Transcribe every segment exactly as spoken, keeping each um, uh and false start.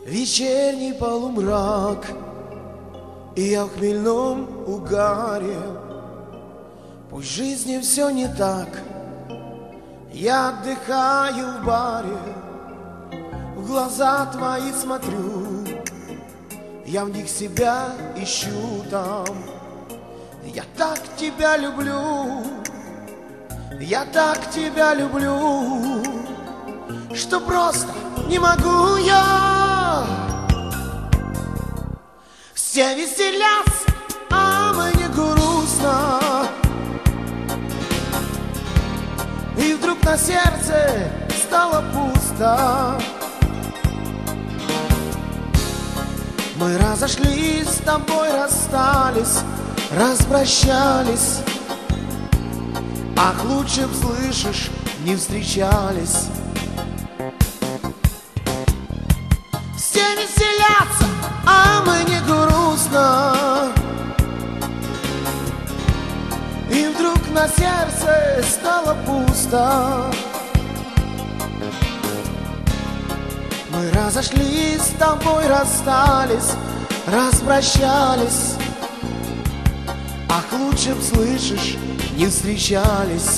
Вечерний полумрак, и я в хмельном угаре. Пусть в жизни все не так, я отдыхаю в баре. В глаза твои смотрю, я в них себя ищу там. Я так тебя люблю, я так тебя люблю, что просто не могу я. Все веселятся, а мне грустно. И вдруг на сердце стало пусто. Мы разошлись, с тобой расстались, распрощались. Ах, лучше б, слышишь, не встречались. Все веселятся, а мне грустно. И вдруг на сердце стало пусто. Мы разошлись, с тобой расстались, распрощались. Ах, лучше б, слышишь, не встречались.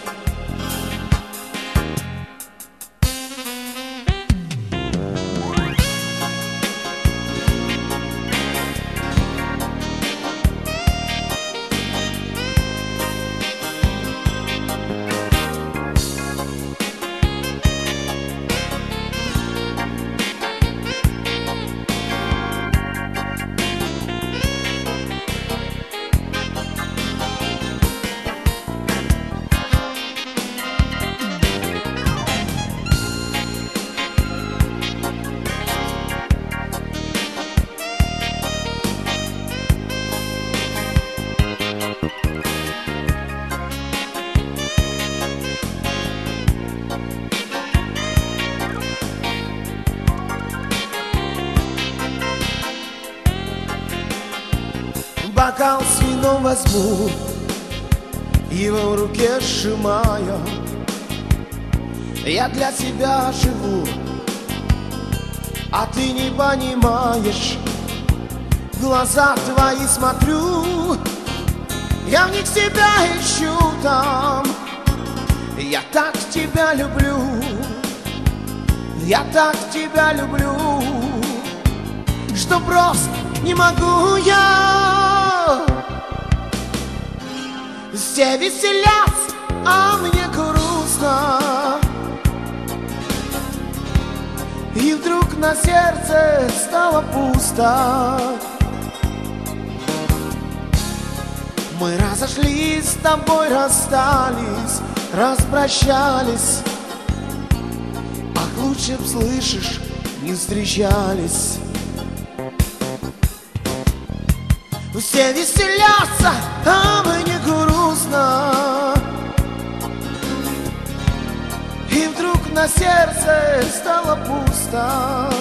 Бокал с вином возьму, его в руке сжимая. Я для тебя живу, а ты не понимаешь. В глаза твои смотрю, я в них себя ищу там. Я так тебя люблю, я так тебя люблю, что просто не могу я. Все веселятся, а мне грустно. И вдруг на сердце стало пусто. Мы разошлись, с тобой расстались, распрощались. Ах, лучше б, слышишь, не встречались. Все веселятся, а мне грустно. И вдруг на сердце стало пусто.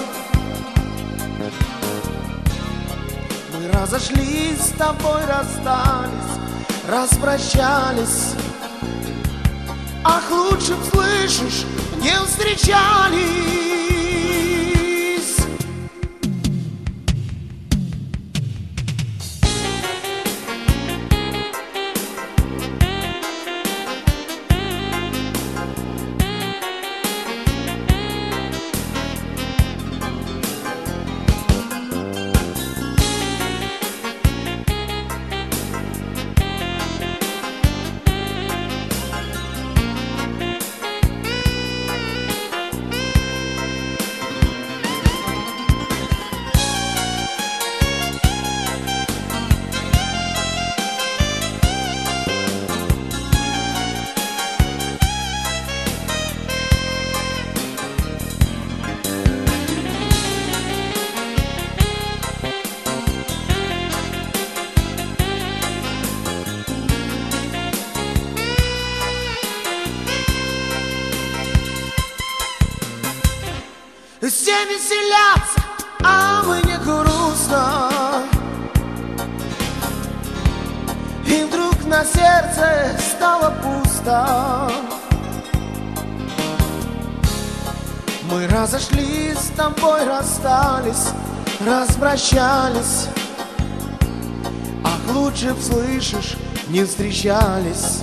Мы разошлись, с тобой расстались, распрощались. Ах, лучше б, слышишь, не встречались. Все веселятся, а мне грустно. И вдруг на сердце стало пусто. Мы разошлись с тобой, расстались, распрощались. Ах, лучше б, слышишь, не встречались.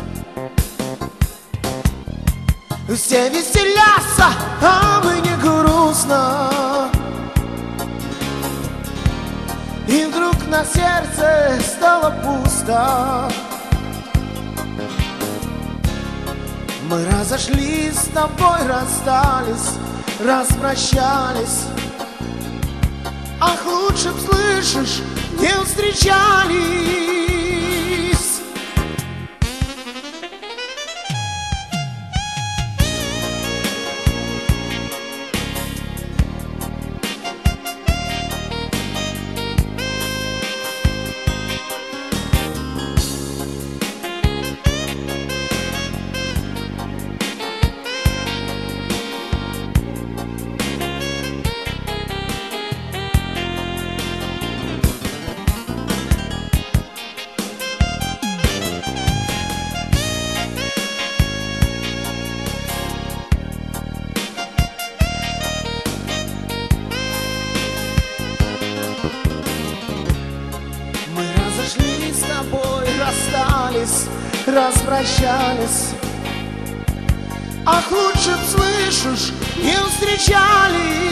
Все веселятся, а мы не грустно. И вдруг на сердце стало пусто. Мы разошлись с тобой, расстались, распрощались. Ах, лучше б, слышишь, не встречались. С тобой расстались, распрощались. Ах, лучше б, слышишь, не встречались.